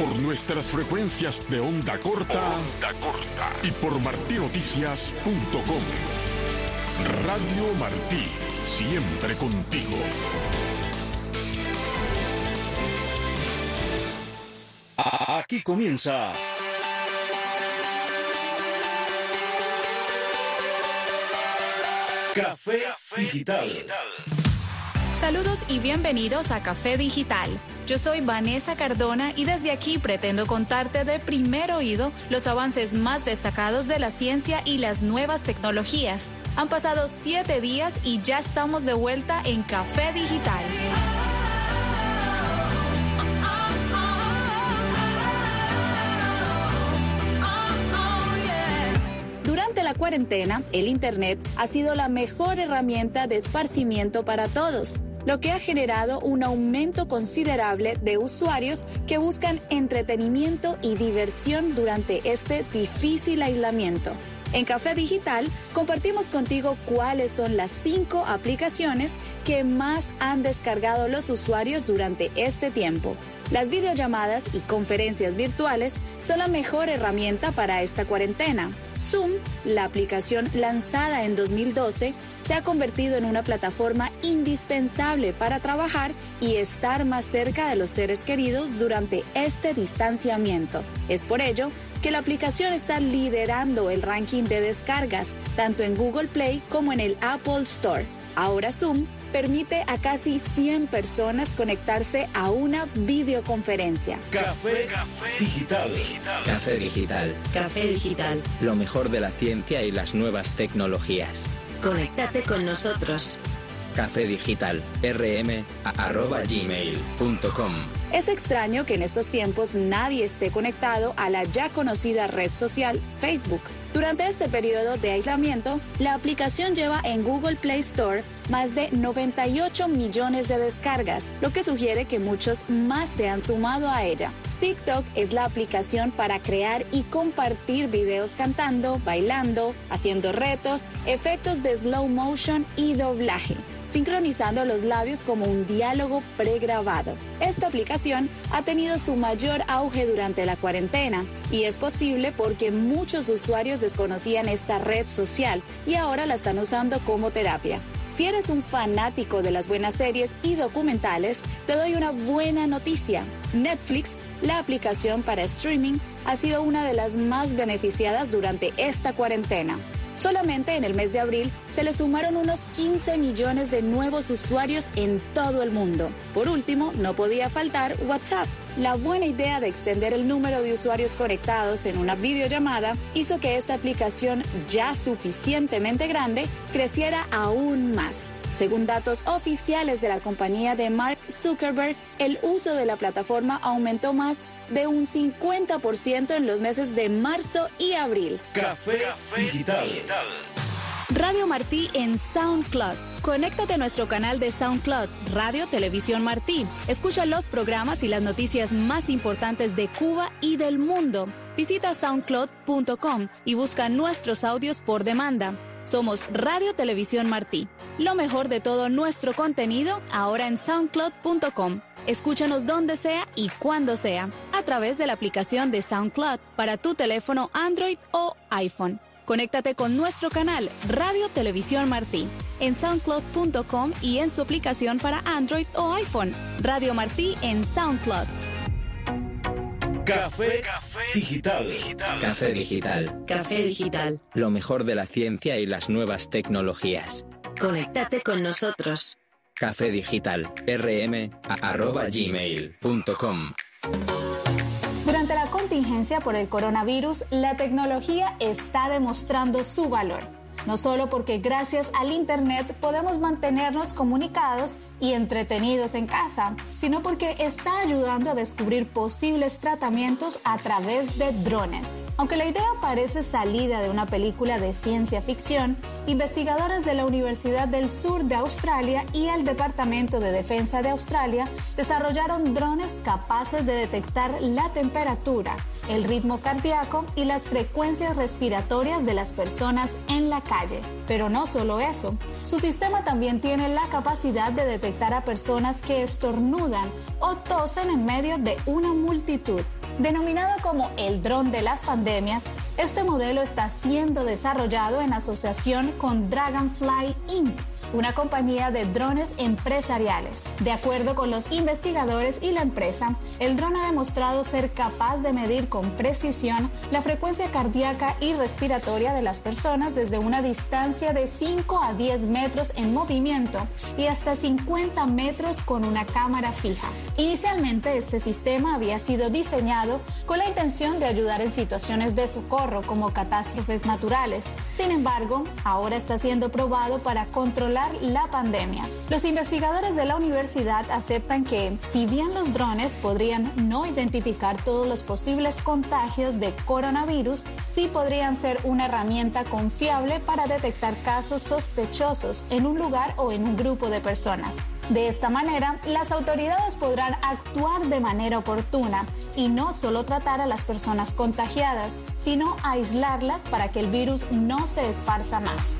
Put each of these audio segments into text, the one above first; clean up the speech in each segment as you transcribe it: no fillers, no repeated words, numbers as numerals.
por nuestras frecuencias de onda corta y por martinoticias.com. Radio Martí, siempre contigo. Aquí comienza Café Digital. Saludos y bienvenidos a Café Digital. Yo soy Vanessa Cardona y desde aquí pretendo contarte de primer oído los avances más destacados de la ciencia y las nuevas tecnologías. Han pasado 7 días y ya estamos de vuelta en Café Digital. Durante la cuarentena, el Internet ha sido la mejor herramienta de esparcimiento para todos, lo que ha generado un aumento considerable de usuarios que buscan entretenimiento y diversión durante este difícil aislamiento. En Café Digital compartimos contigo cuáles son las 5 aplicaciones que más han descargado los usuarios durante este tiempo. Las videollamadas y conferencias virtuales son la mejor herramienta para esta cuarentena. Zoom, la aplicación lanzada en 2012, se ha convertido en una plataforma indispensable para trabajar y estar más cerca de los seres queridos durante este distanciamiento. Es por ello que la aplicación está liderando el ranking de descargas, tanto en Google Play como en el Apple Store. Ahora Zoom permite a casi 100 personas conectarse a una videoconferencia. Café Digital. Café Digital. Café Digital. Lo mejor de la ciencia y las nuevas tecnologías. Conéctate con nosotros. Café Digital, rm@gmail.com. Es extraño que en estos tiempos nadie esté conectado a la ya conocida red social Facebook. Durante este periodo de aislamiento, la aplicación lleva en Google Play Store más de 98 millones de descargas, lo que sugiere que muchos más se han sumado a ella. TikTok es la aplicación para crear y compartir videos cantando, bailando, haciendo retos, efectos de slow motion y doblaje, sincronizando los labios como un diálogo pregrabado. Esta aplicación ha tenido su mayor auge durante la cuarentena y es posible porque muchos usuarios desconocían esta red social y ahora la están usando como terapia. Si eres un fanático de las buenas series y documentales, te doy una buena noticia. Netflix, la aplicación para streaming, ha sido una de las más beneficiadas durante esta cuarentena. Solamente en el mes de abril se le sumaron unos 15 millones de nuevos usuarios en todo el mundo. Por último, no podía faltar WhatsApp. La buena idea de extender el número de usuarios conectados en una videollamada hizo que esta aplicación, ya suficientemente grande, creciera aún más. Según datos oficiales de la compañía de Mark Zuckerberg, el uso de la plataforma aumentó más de un 50% en los meses de marzo y abril. Café Digital. Radio Martí en SoundCloud. Conéctate a nuestro canal de SoundCloud, Radio Televisión Martí. Escucha los programas y las noticias más importantes de Cuba y del mundo. Visita soundcloud.com y busca nuestros audios por demanda. Somos Radio Televisión Martí. Lo mejor de todo nuestro contenido ahora en soundcloud.com. Escúchanos donde sea y cuando sea, a través de la aplicación de SoundCloud para tu teléfono Android o iPhone. Conéctate con nuestro canal Radio Televisión Martí en soundcloud.com y en su aplicación para Android o iPhone. Radio Martí en SoundCloud. Café Digital. Café Digital. Café Digital. Lo mejor de la ciencia y las nuevas tecnologías. Conéctate con nosotros. Café Digital, rm@gmail.com. Durante la contingencia por el coronavirus, la tecnología está demostrando su valor. No solo porque gracias al Internet podemos mantenernos comunicados y entretenidos en casa, sino porque está ayudando a descubrir posibles tratamientos a través de drones. Aunque la idea parece salida de una película de ciencia ficción, investigadores de la Universidad del Sur de Australia y el Departamento de Defensa de Australia desarrollaron drones capaces de detectar la temperatura, el ritmo cardíaco y las frecuencias respiratorias de las personas en la calle. Pero no solo eso, su sistema también tiene la capacidad de detectar detectar a personas que estornudan o tosen en medio de una multitud. Denominado como el dron de las pandemias, este modelo está siendo desarrollado en asociación con Dragonfly Inc., una compañía de drones empresariales. De acuerdo con los investigadores y la empresa, el dron ha demostrado ser capaz de medir con precisión la frecuencia cardíaca y respiratoria de las personas desde una distancia de 5 a 10 metros en movimiento y hasta 50 metros con una cámara fija. Inicialmente, este sistema había sido diseñado con la intención de ayudar en situaciones de socorro como catástrofes naturales. Sin embargo, ahora está siendo probado para controlar la pandemia. Los investigadores de la universidad aceptan que, si bien los drones podrían no identificar todos los posibles contagios de coronavirus, sí podrían ser una herramienta confiable para detectar casos sospechosos en un lugar o en un grupo de personas. De esta manera, las autoridades podrán actuar de manera oportuna y no solo tratar a las personas contagiadas, sino aislarlas para que el virus no se esparza más.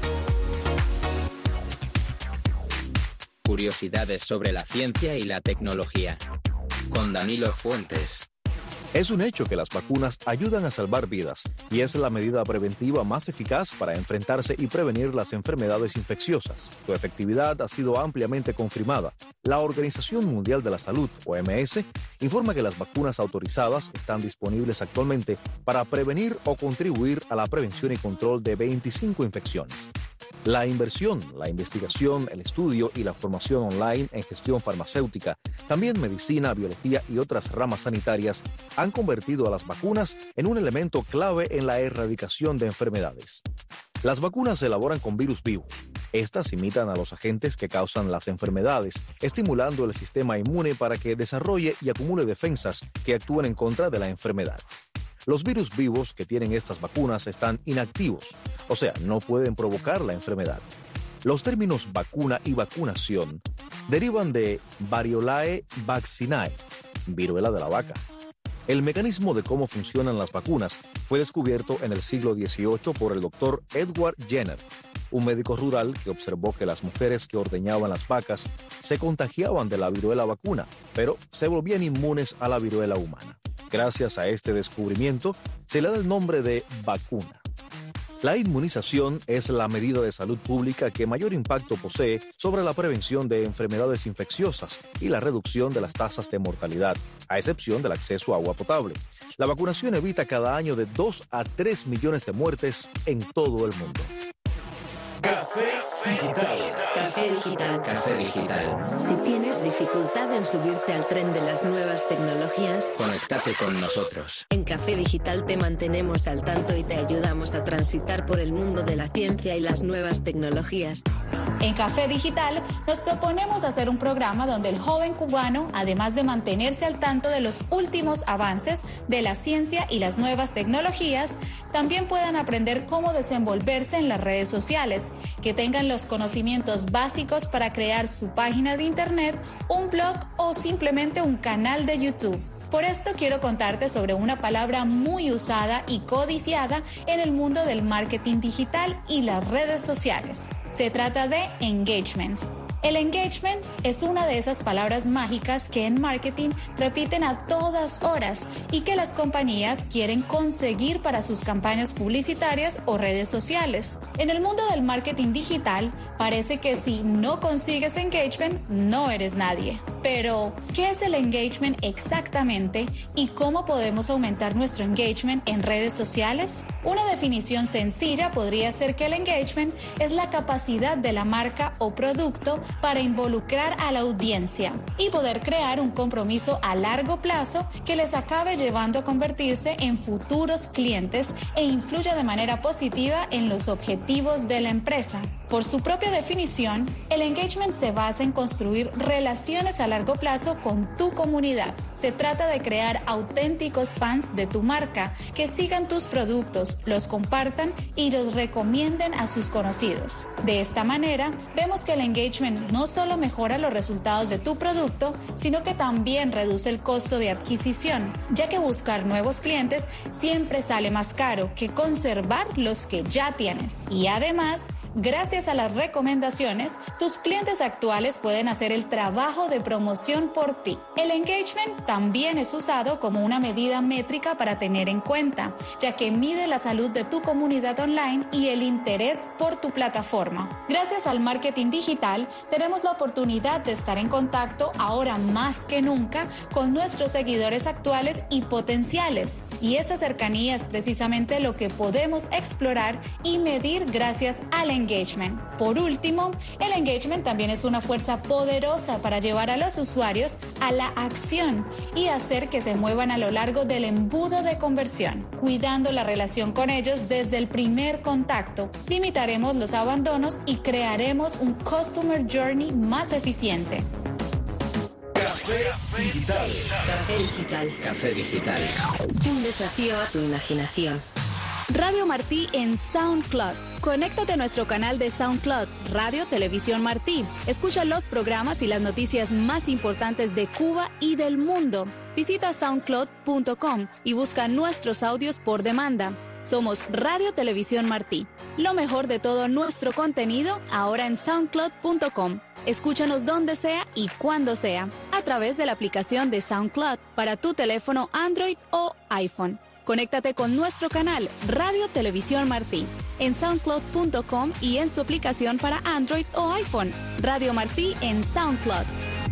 Curiosidades sobre la ciencia y la tecnología. Con Danilo Fuentes. Es un hecho que las vacunas ayudan a salvar vidas y es la medida preventiva más eficaz para enfrentarse y prevenir las enfermedades infecciosas. Su efectividad ha sido ampliamente confirmada. La Organización Mundial de la Salud, OMS, informa que las vacunas autorizadas están disponibles actualmente para prevenir o contribuir a la prevención y control de 25 infecciones. La inversión, la investigación, el estudio y la formación online en gestión farmacéutica, también medicina, biología y otras ramas sanitarias han convertido a las vacunas en un elemento clave en la erradicación de enfermedades. Las vacunas se elaboran con virus vivos. Estas imitan a los agentes que causan las enfermedades, estimulando el sistema inmune para que desarrolle y acumule defensas que actúen en contra de la enfermedad. Los virus vivos que tienen estas vacunas están inactivos, o sea, no pueden provocar la enfermedad. Los términos vacuna y vacunación derivan de Variolae vaccinae, viruela de la vaca. El mecanismo de cómo funcionan las vacunas fue descubierto en el siglo XVIII por el doctor Edward Jenner, un médico rural que observó que las mujeres que ordeñaban las vacas se contagiaban de la viruela vacuna, pero se volvían inmunes a la viruela humana. Gracias a este descubrimiento, se le da el nombre de vacuna. La inmunización es la medida de salud pública que mayor impacto posee sobre la prevención de enfermedades infecciosas y la reducción de las tasas de mortalidad, a excepción del acceso a agua potable. La vacunación evita cada año de 2 a 3 millones de muertes en todo el mundo. Café Digital. Café Digital. Café Digital. Si tienes dificultad en subirte al tren de las nuevas tecnologías, Conéctate con nosotros. en Café Digital te mantenemos al tanto y te ayudamos a transitar por el mundo de la ciencia y las nuevas tecnologías. En Café Digital nos proponemos hacer un programa donde el joven cubano, además de mantenerse al tanto de los últimos avances de la ciencia y las nuevas tecnologías, también puedan aprender cómo desenvolverse en las redes sociales, que tengan los conocimientos básicos para crear su página de internet, un blog o simplemente un canal de YouTube. Por esto quiero contarte sobre una palabra muy usada y codiciada en el mundo del marketing digital y las redes sociales. Se trata de engagements. El engagement es una de esas palabras mágicas que en marketing repiten a todas horas y que las compañías quieren conseguir para sus campañas publicitarias o redes sociales. En el mundo del marketing digital, parece que si no consigues engagement, no eres nadie. Pero, ¿qué es el engagement exactamente y cómo podemos aumentar nuestro engagement en redes sociales? Una definición sencilla podría ser que el engagement es la capacidad de la marca o producto para involucrar a la audiencia y poder crear un compromiso a largo plazo que les acabe llevando a convertirse en futuros clientes e influya de manera positiva en los objetivos de la empresa. Por su propia definición, el engagement se basa en construir relaciones a largo plazo con tu comunidad. Se trata de crear auténticos fans de tu marca que sigan tus productos, los compartan y los recomienden a sus conocidos. De esta manera, vemos que el engagement no solo mejora los resultados de tu producto, sino que también reduce el costo de adquisición, ya que buscar nuevos clientes siempre sale más caro que conservar los que ya tienes. Y además, Gracias a las recomendaciones, tus clientes actuales pueden hacer el trabajo de promoción por ti. El engagement también es usado como una medida métrica para tener en cuenta, ya que mide la salud de tu comunidad online y el interés por tu plataforma. Gracias al marketing digital, tenemos la oportunidad de estar en contacto ahora más que nunca con nuestros seguidores actuales y potenciales. Y esa cercanía es precisamente lo que podemos explorar y medir gracias al engagement. Por último, el engagement también es una fuerza poderosa para llevar a los usuarios a la acción y hacer que se muevan a lo largo del embudo de conversión, cuidando la relación con ellos desde el primer contacto. Limitaremos los abandonos y crearemos un Customer Journey más eficiente. Café Digital. Café Digital. Café Digital. Un desafío a tu imaginación. Radio Martí en SoundCloud. Conéctate a nuestro canal de SoundCloud, Radio Televisión Martí. Escucha los programas y las noticias más importantes de Cuba y del mundo. Visita soundcloud.com y busca nuestros audios por demanda. Somos Radio Televisión Martí. Lo mejor de todo nuestro contenido ahora en soundcloud.com. Escúchanos donde sea y cuando sea, a través de la aplicación de SoundCloud para tu teléfono Android o iPhone. Conéctate con nuestro canal Radio Televisión Martí en soundcloud.com y en su aplicación para Android o iPhone. Radio Martí en SoundCloud.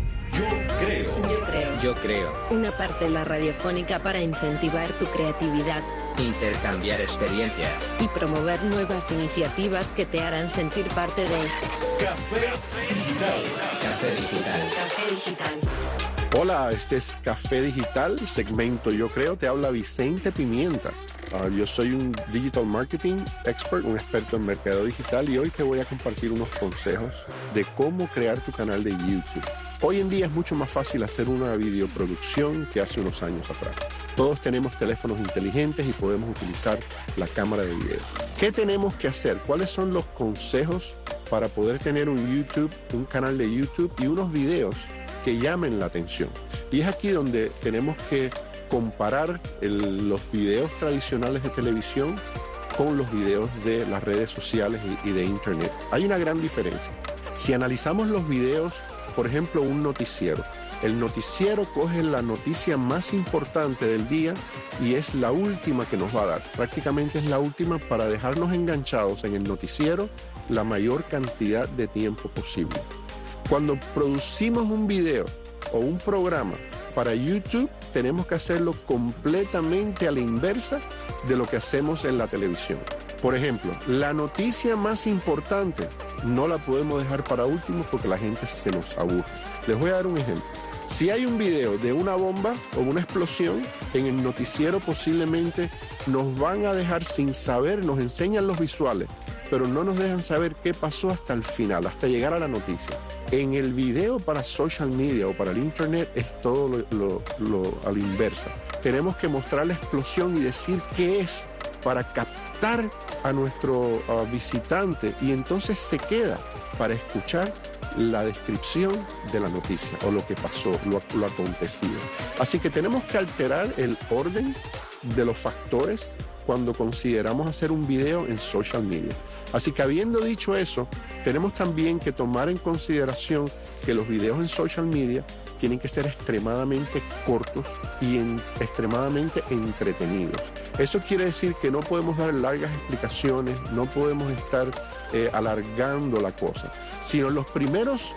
Yo creo. Una parcela radiofónica para incentivar tu creatividad, Intercambiar experiencias. y promover nuevas iniciativas que te harán sentir parte de Café Digital. Café Digital. Café Digital. Hola, este es Café Digital, segmento Yo Creo, te habla Vicente Pimienta. Yo soy un Digital Marketing Expert, un experto en mercadeo digital, y hoy te voy a compartir unos consejos de cómo crear tu canal de YouTube. Hoy en día es mucho más fácil hacer una videoproducción que hace unos años atrás. Todos tenemos teléfonos inteligentes y podemos utilizar la cámara de video. ¿Qué tenemos que hacer? ¿Cuáles son los consejos para poder tener un canal de YouTube y unos videos que llamen la atención? Y es aquí donde tenemos que comparar los videos tradicionales de televisión con los videos de las redes sociales y de internet. Hay una gran diferencia. Si analizamos los videos, por ejemplo, un noticiero. El noticiero coge la noticia más importante del día y es la última que nos va a dar. Prácticamente es la última para dejarnos enganchados en el noticiero la mayor cantidad de tiempo posible. Cuando producimos un video o un programa para YouTube, tenemos que hacerlo completamente a la inversa de lo que hacemos en la televisión. Por ejemplo, la noticia más importante no la podemos dejar para último porque la gente se nos aburre. Les voy a dar un ejemplo. Si hay un video de una bomba o una explosión, en el noticiero posiblemente nos van a dejar sin saber, nos enseñan los visuales, pero no nos dejan saber qué pasó hasta el final, hasta llegar a la noticia. En el video para social media o para el internet es todo a la inversa. Tenemos que mostrar la explosión y decir qué es para captar a nuestro visitante, y entonces se queda para escuchar la descripción de la noticia o lo que pasó, lo acontecido. Así que tenemos que alterar el orden de los factores cuando consideramos hacer un video en social media. Así que habiendo dicho eso, tenemos también que tomar en consideración que los videos en social media tienen que ser extremadamente cortos y extremadamente entretenidos. Eso quiere decir que no podemos dar largas explicaciones, no podemos estar alargando la cosa, sino los primeros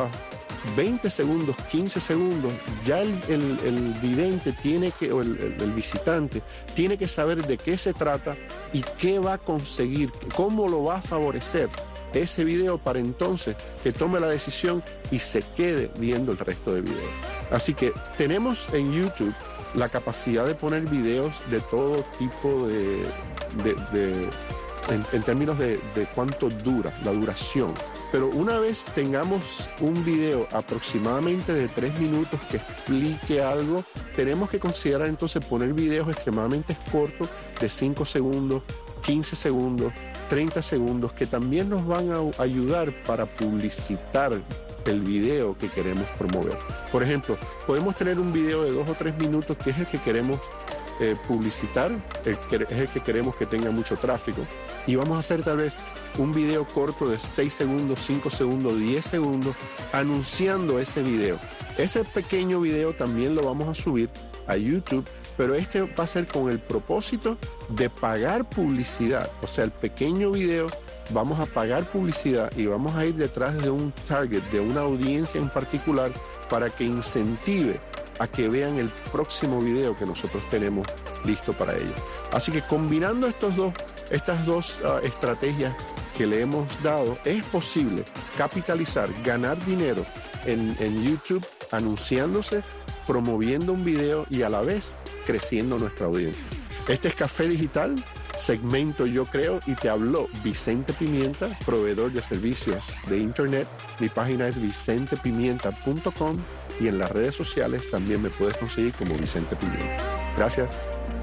20 segundos, 15 segundos, ya el vidente tiene que, o el visitante tiene que saber de qué se trata y qué va a conseguir, cómo lo va a favorecer ese video para entonces que tome la decisión y se quede viendo el resto de videos. Así que tenemos en YouTube la capacidad de poner videos de todo tipo en términos de cuánto dura, la duración. Pero una vez tengamos un video aproximadamente de 3 minutos que explique algo, tenemos que considerar entonces poner videos extremadamente cortos de 5 segundos, 15 segundos, 30 segundos, que también nos van a ayudar para publicitar el video que queremos promover. Por ejemplo, podemos tener un video de 2 o 3 minutos que es el que queremos publicitar, es el que queremos que tenga mucho tráfico, Y vamos a hacer tal vez un video corto de 6 segundos, 5 segundos, 10 segundos, anunciando ese video. Ese pequeño video también lo vamos a subir a YouTube, pero este va a ser con el propósito de pagar publicidad. O sea, el pequeño video vamos a pagar publicidad y vamos a ir detrás de un target, de una audiencia en particular, para que incentive a que vean el próximo video que nosotros tenemos listo para ellos. Así que combinando estas dos estrategias que le hemos dado, es posible capitalizar, ganar dinero en YouTube, anunciándose, promoviendo un video y a la vez creciendo nuestra audiencia. Este es Café Digital, segmento Yo Creo, y te habló Vicente Pimienta, proveedor de servicios de Internet. Mi página es vicentepimienta.com y en las redes sociales también me puedes conseguir como Vicente Pimienta. Gracias.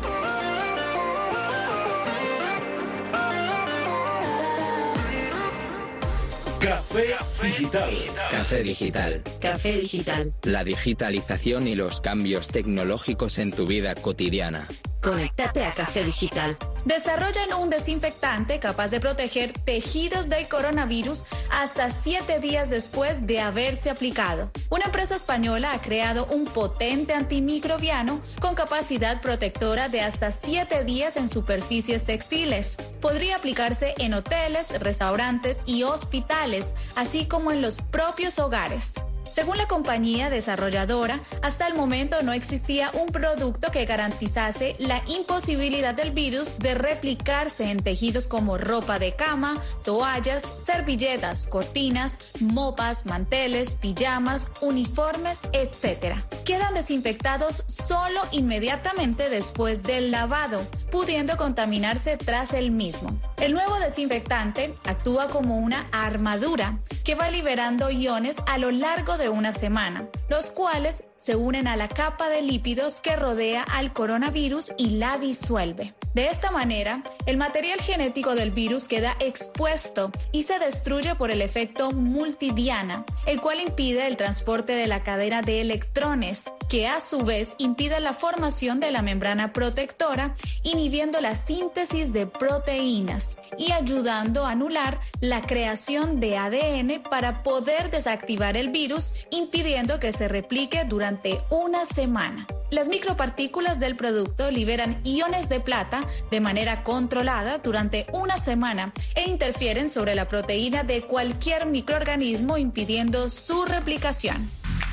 Café Digital. Café Digital. Café Digital. La digitalización y los cambios tecnológicos en tu vida cotidiana. Conéctate a Café Digital. Desarrollan un desinfectante capaz de proteger tejidos del coronavirus hasta 7 días después de haberse aplicado. Una empresa española ha creado un potente antimicrobiano con capacidad protectora de hasta 7 días en superficies textiles. Podría aplicarse en hoteles, restaurantes y hospitales, así como en los propios hogares. Según la compañía desarrolladora, hasta el momento no existía un producto que garantizase la imposibilidad del virus de replicarse en tejidos como ropa de cama, toallas, servilletas, cortinas, mopas, manteles, pijamas, uniformes, etc. Quedan desinfectados solo inmediatamente después del lavado, pudiendo contaminarse tras el mismo. El nuevo desinfectante actúa como una armadura que va liberando iones a lo largo de una semana, los cuales se unen a la capa de lípidos que rodea al coronavirus y la disuelve. De esta manera, el material genético del virus queda expuesto y se destruye por el efecto multidiana, el cual impide el transporte de la cadena de electrones, que a su vez impide la formación de la membrana protectora, inhibiendo la síntesis de proteínas y ayudando a anular la creación de ADN para poder desactivar el virus, impidiendo que se replique durante una semana. Las micropartículas del producto liberan iones de plata de manera controlada durante una semana e interfieren sobre la proteína de cualquier microorganismo, impidiendo su replicación.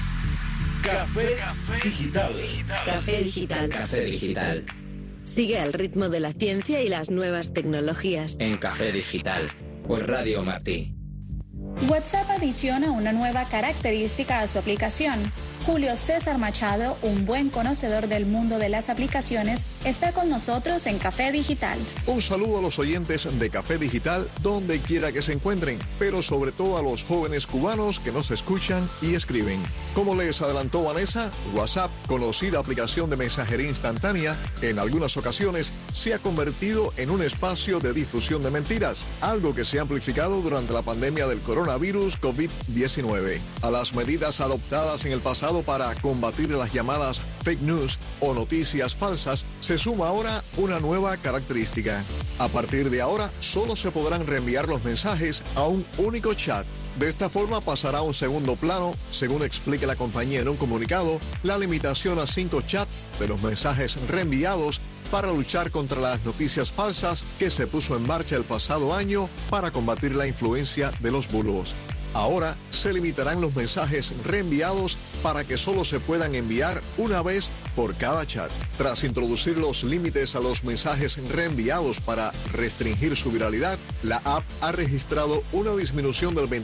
Café Digital. Café Digital. Café Digital. Sigue al ritmo de la ciencia y las nuevas tecnologías. En Café Digital. Por Radio Martí. WhatsApp adiciona una nueva característica a su aplicación. Julio César Machado, un buen conocedor del mundo de las aplicaciones, está con nosotros en Café Digital. Un saludo a los oyentes de Café Digital, donde quiera que se encuentren, pero sobre todo a los jóvenes cubanos que nos escuchan y escriben. Como les adelantó Vanessa, WhatsApp, conocida aplicación de mensajería instantánea, en algunas ocasiones se ha convertido en un espacio de difusión de mentiras, algo que se ha amplificado durante la pandemia del coronavirus COVID-19. A las medidas adoptadas en el pasado para combatir las llamadas fake news o noticias falsas, se suma ahora una nueva característica. A partir de ahora, solo se podrán reenviar los mensajes a un único chat. De esta forma pasará a un segundo plano, según explica la compañía en un comunicado, la limitación a 5 chats de los mensajes reenviados para luchar contra las noticias falsas que se puso en marcha el pasado año para combatir la influencia de los bulos. Ahora se limitarán los mensajes reenviados para que solo se puedan enviar una vez por cada chat. Tras introducir los límites a los mensajes reenviados para restringir su viralidad, la app ha registrado una disminución del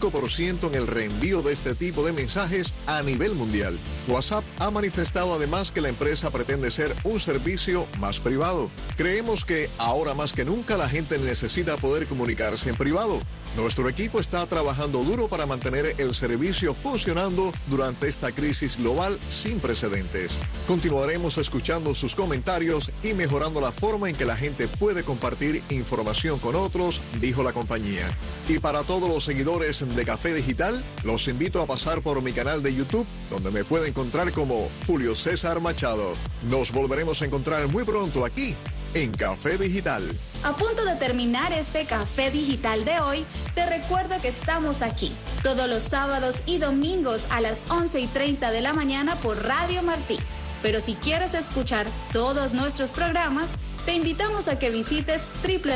25% en el reenvío de este tipo de mensajes a nivel mundial. WhatsApp ha manifestado además que la empresa pretende ser un servicio más privado. Creemos que ahora más que nunca la gente necesita poder comunicarse en privado. Nuestro equipo está trabajando duro para mantener el servicio funcionando durante esta crisis global sin precedentes. Continuaremos escuchando sus comentarios y mejorando la forma en que la gente puede compartir información con otros, dijo la compañía. Y para todos los seguidores de Café Digital, los invito a pasar por mi canal de YouTube, donde me puede encontrar como Julio César Machado. Nos volveremos a encontrar muy pronto aquí, en Café Digital. A punto de terminar este Café Digital de hoy, te recuerdo que estamos aquí todos los sábados y domingos a las 11:30 de la mañana por Radio Martí. Pero si quieres escuchar todos nuestros programas, te invitamos a que visites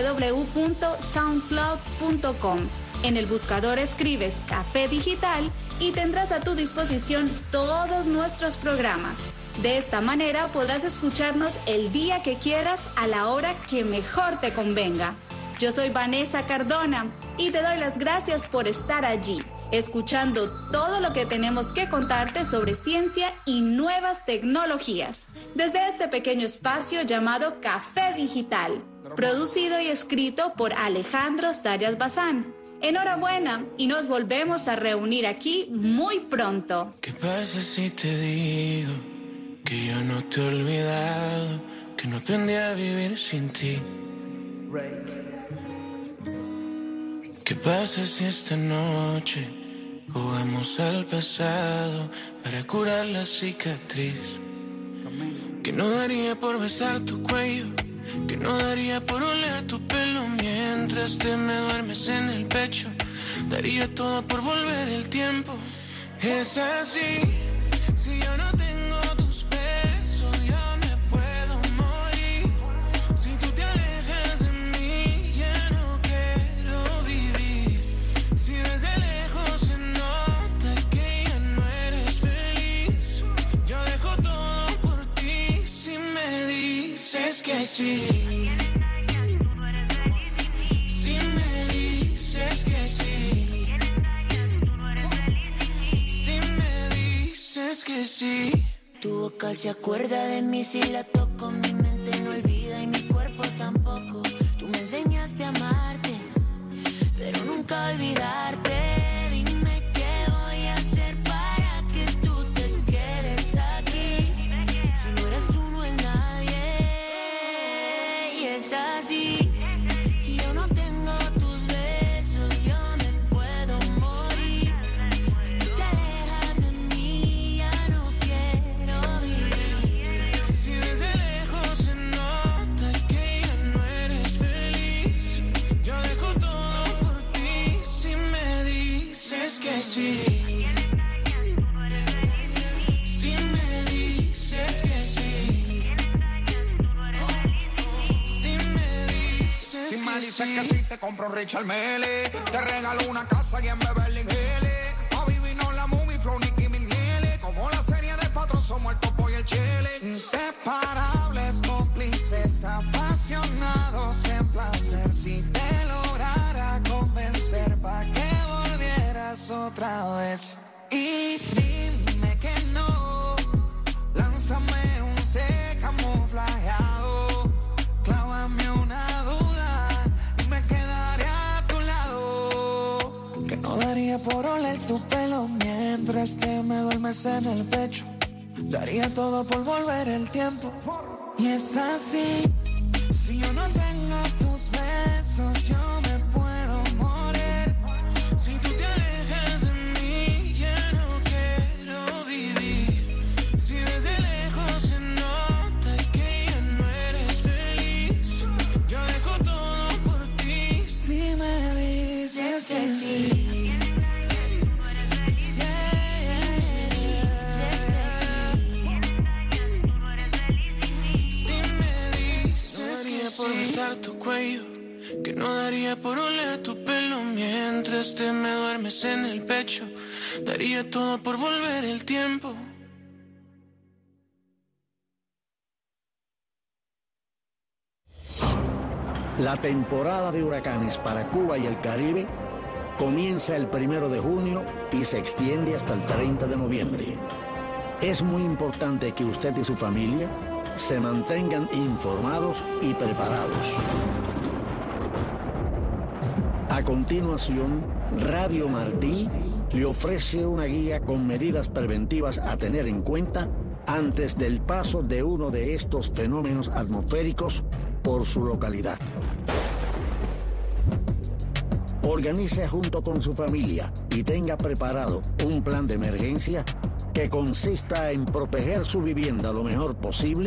www.soundcloud.com. En el buscador escribes Café Digital y tendrás a tu disposición todos nuestros programas. De esta manera podrás escucharnos el día que quieras a la hora que mejor te convenga. Yo soy Vanessa Cardona y te doy las gracias por estar allí, escuchando todo lo que tenemos que contarte sobre ciencia y nuevas tecnologías, desde este pequeño espacio llamado Café Digital, producido y escrito por Alejandro Sayas Bazán. Enhorabuena y nos volvemos a reunir aquí muy pronto. ¿Qué pasa si te digo que yo no te he olvidado, que no aprendí a vivir sin ti? ¿Qué pasa si esta noche jugamos al pasado para curar la cicatriz? Que no daría por besar tu cuello, que no daría por oler tu pelo mientras te me duermes en el pecho. Daría todo por volver el tiempo. Es así, si yo no tengo tus besos, yo me puedo morir. Si tú te alejas de mí, ya no quiero vivir. Si desde lejos se nota que ya no eres feliz, yo dejo todo por ti si me dices que sí. Que sí. Tu boca se acuerda de mí si la toco, mi mente no olvida y mi cuerpo tampoco. Tú me enseñaste a amarte, pero nunca olvidarte. Dime qué voy a hacer para que tú te quedes aquí. Si no eres tú, no es nadie. Y es así. Si yo no tengo tus besos, yo me puedo morir. Si tú te alejas de mí, sí. Si me dices que sí. Si me dices si me dices sí. que sí, te compro Richard Mele. Te regalo una casa y en Beverly Hills. A vivirnos la movie, Flow, Nicki Minaj. Como la serie de Patrón, somos el Topo y el Chile. Inseparables, cómplices, apasionados en placer. Si te lograra convencer, pa' que volvieras otra vez. Y dime que no, lánzame un C camuflajeado, clávame una duda y me quedaré a tu lado. Que no daría por oler tu pelo mientras te me duermes en el pecho. Daría todo por volver el tiempo. Y es así, si yo no tengo tus besos, yo me puedo morir. Si tú te alejas de mí, ya no quiero vivir. Si desde lejos se nota que ya no eres feliz, yo dejo todo por ti. Si me dices que sí. Por besar tu cuello, que no daría por oler tu pelo mientras te me duermes en el pecho. Daría todo por volver el tiempo. La temporada de huracanes para Cuba y el Caribe comienza el 1 de junio y se extiende hasta el 30 de noviembre. Es muy importante que usted y su familia se mantengan informados y preparados. A continuación, Radio Martí le ofrece una guía con medidas preventivas a tener en cuenta antes del paso de uno de estos fenómenos atmosféricos por su localidad. Organice junto con su familia y tenga preparado un plan de emergencia que consista en proteger su vivienda lo mejor posible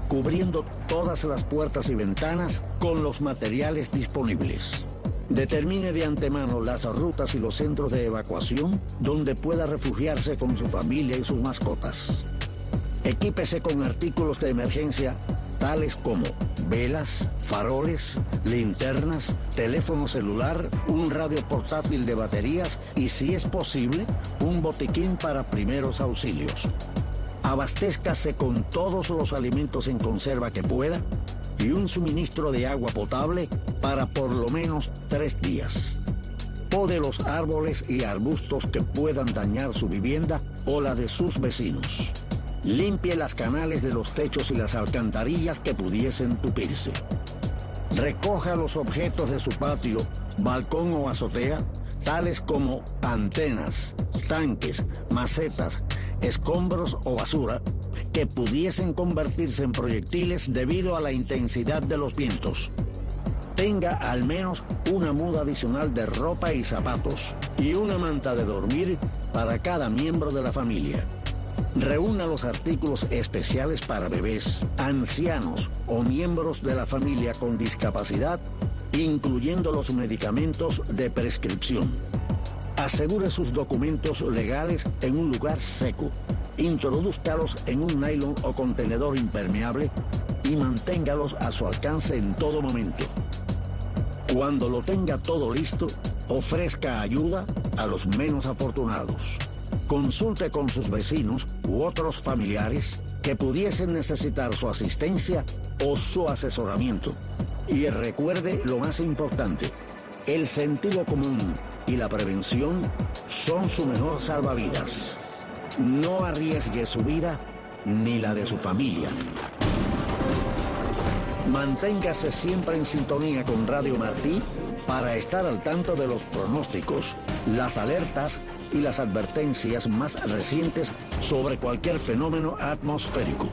cubriendo todas las puertas y ventanas con los materiales disponibles. Determine de antemano las rutas y los centros de evacuación donde pueda refugiarse con su familia y sus mascotas. Equípese con artículos de emergencia tales como velas, faroles, linternas, teléfono celular, un radio portátil de baterías y, si es posible, un botiquín para primeros auxilios. Abastézcase con todos los alimentos en conserva que pueda y un suministro de agua potable para por lo menos 3 días. Pode los árboles y arbustos que puedan dañar su vivienda o la de sus vecinos. Limpie las canales de los techos y las alcantarillas que pudiesen tupirse. Recoja los objetos de su patio, balcón o azotea, tales como antenas, tanques, macetas, escombros o basura, que pudiesen convertirse en proyectiles debido a la intensidad de los vientos. Tenga al menos una muda adicional de ropa y zapatos y una manta de dormir para cada miembro de la familia. Reúna los artículos especiales para bebés, ancianos o miembros de la familia con discapacidad, incluyendo los medicamentos de prescripción. Asegure sus documentos legales en un lugar seco. Introdúzcalos en un nylon o contenedor impermeable y manténgalos a su alcance en todo momento. Cuando lo tenga todo listo, ofrezca ayuda a los menos afortunados. Consulte con sus vecinos u otros familiares que pudiesen necesitar su asistencia o su asesoramiento. Y recuerde lo más importante: el sentido común y la prevención son su mejor salvavidas. No arriesgue su vida ni la de su familia. Manténgase siempre en sintonía con Radio Martí para estar al tanto de los pronósticos, las alertas y las advertencias más recientes sobre cualquier fenómeno atmosférico.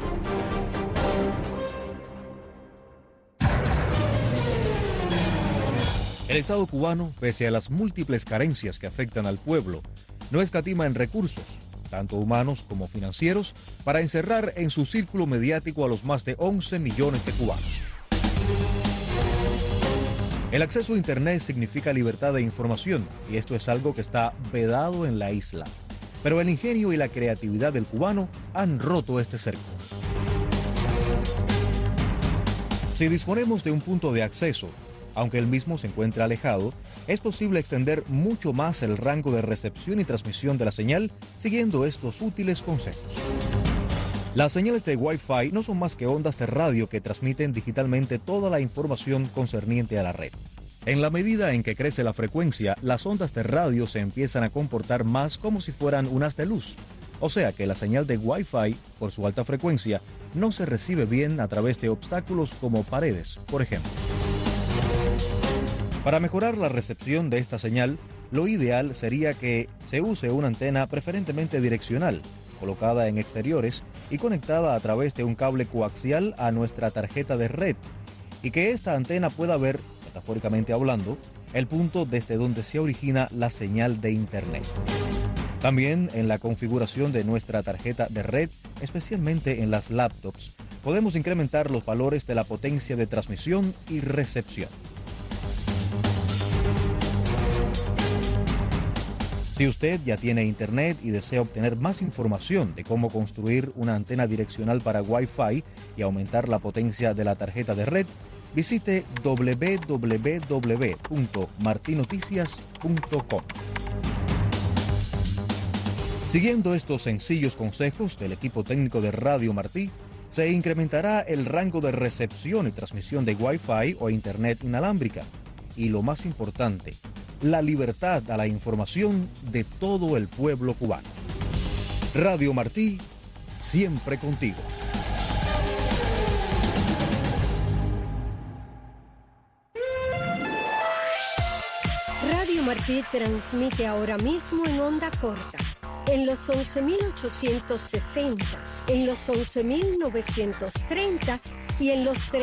El Estado cubano, pese a las múltiples carencias que afectan al pueblo, no escatima en recursos, tanto humanos como financieros, para encerrar en su círculo mediático a los más de 11 millones de cubanos. El acceso a Internet significa libertad de información, y esto es algo que está vedado en la isla. Pero el ingenio y la creatividad del cubano han roto este cerco. Si disponemos de un punto de acceso, aunque el mismo se encuentre alejado, es posible extender mucho más el rango de recepción y transmisión de la señal siguiendo estos útiles consejos. Las señales de Wi-Fi no son más que ondas de radio que transmiten digitalmente toda la información concerniente a la red. En la medida en que crece la frecuencia, las ondas de radio se empiezan a comportar más como si fueran un haz de luz. O sea que la señal de Wi-Fi, por su alta frecuencia, no se recibe bien a través de obstáculos como paredes, por ejemplo. Para mejorar la recepción de esta señal, lo ideal sería que se use una antena preferentemente direccional, colocada en exteriores y conectada a través de un cable coaxial a nuestra tarjeta de red, y que esta antena pueda ver, metafóricamente hablando, el punto desde donde se origina la señal de Internet. También en la configuración de nuestra tarjeta de red, especialmente en las laptops, podemos incrementar los valores de la potencia de transmisión y recepción. Si usted ya tiene Internet y desea obtener más información de cómo construir una antena direccional para Wi-Fi y aumentar la potencia de la tarjeta de red, visite www.martinoticias.com. Siguiendo estos sencillos consejos del equipo técnico de Radio Martí, se incrementará el rango de recepción y transmisión de Wi-Fi o Internet inalámbrica. Y lo más importante, la libertad a la información de todo el pueblo cubano. Radio Martí, siempre contigo. Radio Martí transmite ahora mismo en onda corta, en los 11.860, en los 11.930 y en los